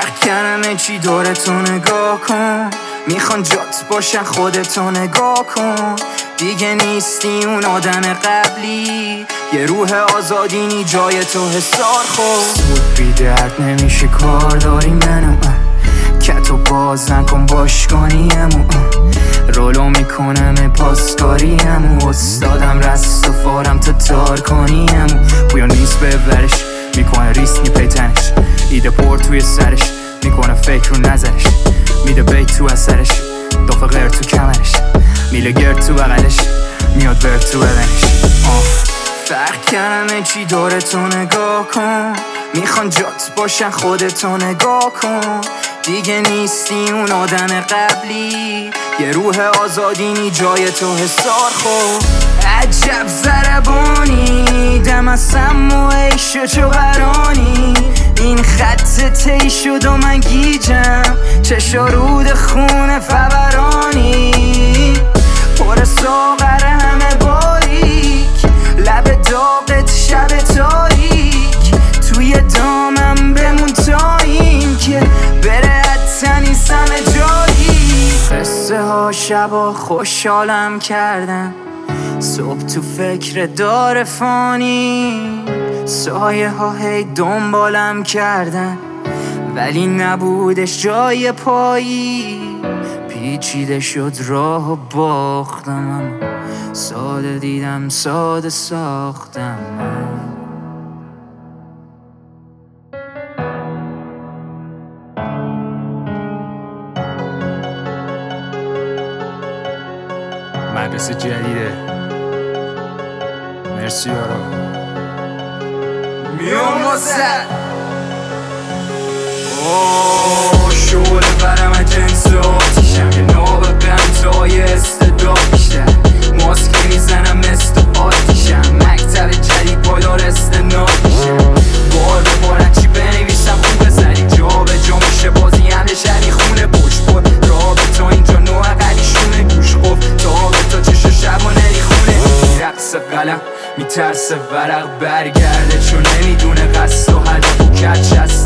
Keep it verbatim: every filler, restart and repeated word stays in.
فرق کردم چی دورتو نگاه کن، میخوان جات باشن خودتو نگاه کن. دیگه نیستی اون آدم قبلی، یه روح آزادینی جای تو حسار خود. سود بی درد نمیشه کار داری منو، که تو باز نکن باشگانیمو. رولو میکنم پاسکاریمو، استادم رست و فارم تا تار کنیمو. پویا نیست به ورش، میکنه ریسک میپیتنش. ایده پر توی سرش، میکنه فکر رو نظرش. میده بیت تو اثرش، دافه غیر تو کمرش. میله گرد تو بغلش، میاد ورد تو بدنش. فرق کردم چی دورتو نگاه کن، میخوان جات باشن خودتو نگاه کن. دیگه نیستی اون آدم قبلی، یه روح آزادینی جای تو حسار خود. عجب ضربانی دم از سم و عیش چو برانی. این خط تی شد و من گیجم، چشا رود خون فورانی. پر ساغر همه باریک، لب داغت شب تاریک. توی دامم بمون تا این که بره حتی سم جایی. قصه ها شبا خوشحالم کردن، صبح تو فکر دار فانی. سایه ها هی دنبالم کردن، ولی نبودش جای پایی. پیچیده شد راه و باختم، اما ساده دیدم ساده ساختم. مدرسه جدیده، مرسی یارا. میام واسه اوه شعله برم جنس آتیشم، یه نابه بمتای استداد بیشتر. ماسکی میزنم مثل آتیشم، مکتب جدید پایدار استناد میشم. بار به بارن چی بنویسم خوب بزنی، جا به جا میشه بازی همه شهری خونه پشت بود. رابطا اینجا نوع قلیشونه گوش قف، تا به تا چشو شب و نری خونه. رقص قلم میترسه ورق برگرده، چون نمیدونه قصد و هدف و کچ هست.